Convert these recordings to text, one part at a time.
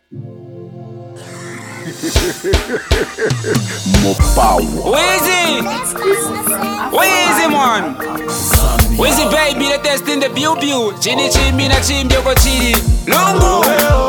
More power. Weezy! Weezy, man! Weezy, baby, the test in the pew. Chini chimi na chimbi yoko chili. Lungu!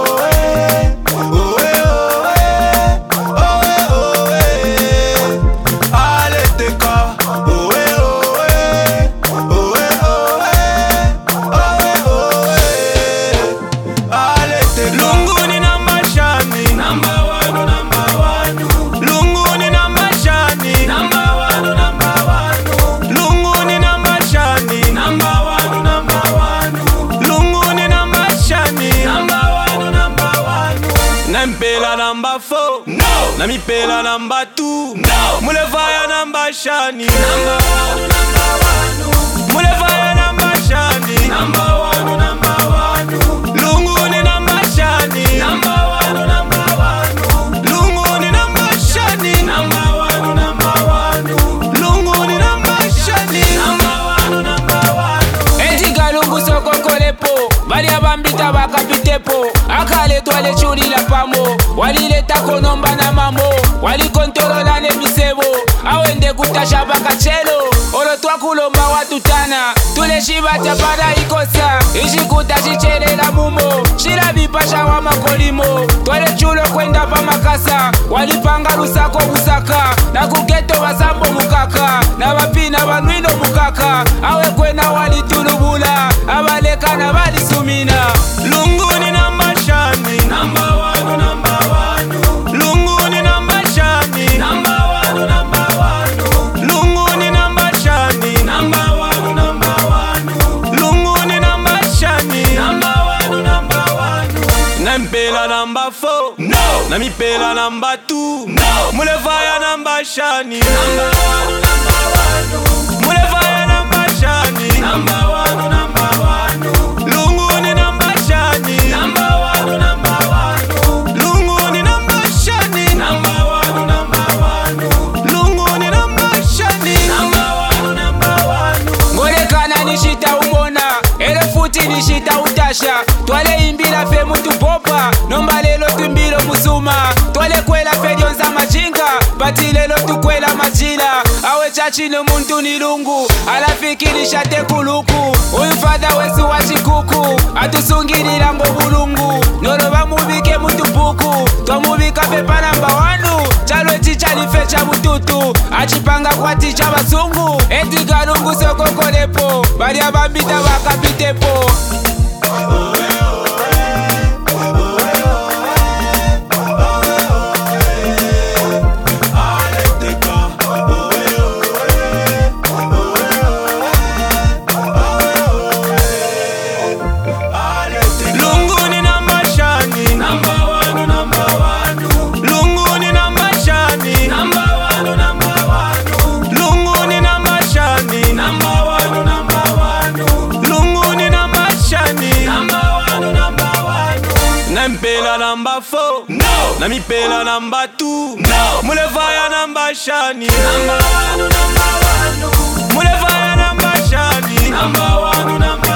Pela number 4, no. Na mi pela number 2, no. Mule vaya number shani, number 1, number 1. Mule vaya number shani, number 1, number 1. Lungu ni number shani, number 1, number 1. Lungu ni number shani, number 1, number 1. Lungu ni number shani, number 1, number 1. Eti galungu soko kolepo, bali abambita bakapitepo. Akale twale chuli la pamo, walileta konomba na mamo, walikontrola ne bisebo, awende kutasha bakachelo, olo twakulomba watutana, tule shibata para ikosa, ishikuta shichelela mumo, shirabipasha wa makolimo, twale chulo kwenda pa makasa, walipanga rusako usaka, na kugeto wasambo mukaka, na wapina wanwino mukaka, awe kwena walitulubula, abaleka na walisumina. Lungu ni number shani, number 1, number 1. Lungu ni number shani, number 1, number 1. Lungu ni number shani, number 1, number 1. Lungu ni number shani, number 1, number 1. Na mpela number 4, no. Na mi pela number 2, no. Mule vaya number shani, number 1, number 1. Mule vaya number shani, number 1, number 1. Lungu ni number shani, number 1, number 1. Lungu ni number shani, number 1, number 1. Lungu ni number shani, number 1, number 1. Ngolekana nishita umona, ele futi nishita utasha, twale imbila fe mutu popa, nomba lelo tumbilo musuma, twale kwela fe dionza majinga, bati lelo tukwela majila, awe chachino muntu ni lungu, alafikirisha tekuluku, uyu fada wesu wa chikuku, atusungirila mbo bulungu, nolo bamubike mutu puku, twamubika fe panamba 1, chalwe chichalife cha mututu, achipanga kwa ticha basungu, eti galungu soko kolepo, bali abambita bakapitepo. Pela number 4, no. Na mi pela number 2, no. Mule vaya number shani, number 1, number 1. Mule vaya number shani, number 1, number 1.